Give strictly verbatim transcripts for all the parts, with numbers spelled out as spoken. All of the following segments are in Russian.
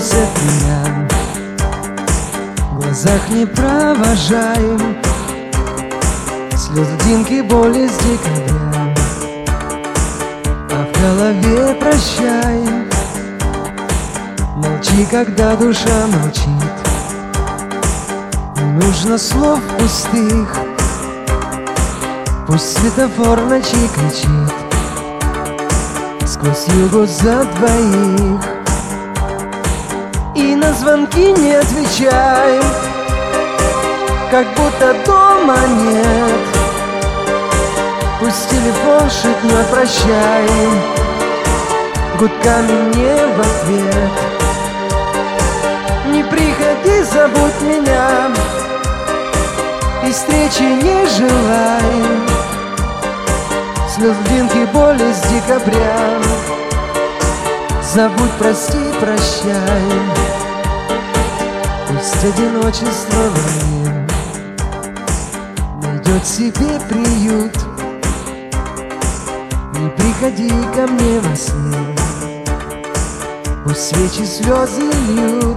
просят меня, в глазах не провожаем слез, льдинки, боли с декабря, а в голове прощай. Молчи, когда душа молчит, не нужно слов пустых. Пусть светофор ночи кричит сквозь югу за двоих, и на звонки не отвечай, как будто дома нет. Пусть телефон шепнет прощай гудками мне в ответ. Не приходи, забудь меня, и встречи не желай. Слез, льдинки, боли с декабря, забудь, прости, прощай. Пусть одиночество во мне найдет себе приют. Не приходи ко мне во сне, пусть свечи слезы льют.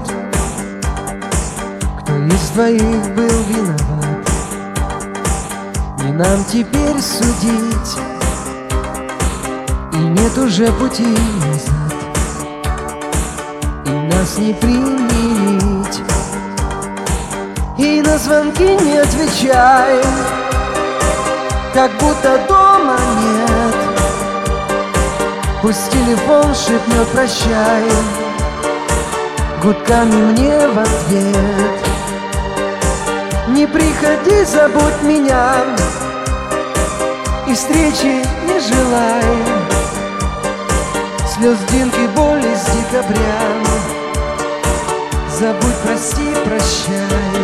Кто из двоих был виноват, не нам теперь судить, и нет уже пути назад, и нас не примирить. И на звонки не отвечай, как будто дома нет. Пусть телефон шепнет прощай гудками мне в ответ. Не приходи, забудь меня, и встречи не желай. Слез, льдинки, боли с декабря, забудь, прости, прощай.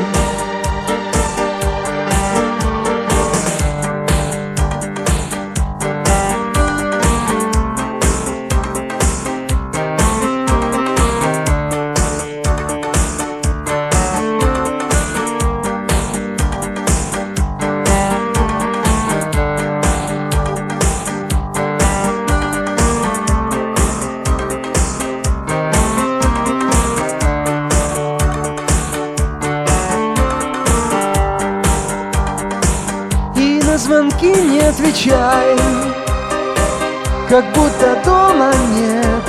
На звонки не отвечай, как будто дома нет.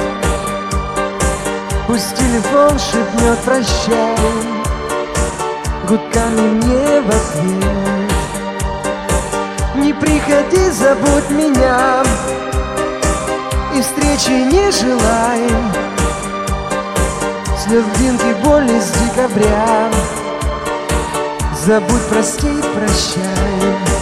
Пусть телефон шепнет прощай гудками мне в ответ. Не приходи, забудь меня, и встречи не желай. Слез, льдинки, боли с декабря, забудь, прости, прощай.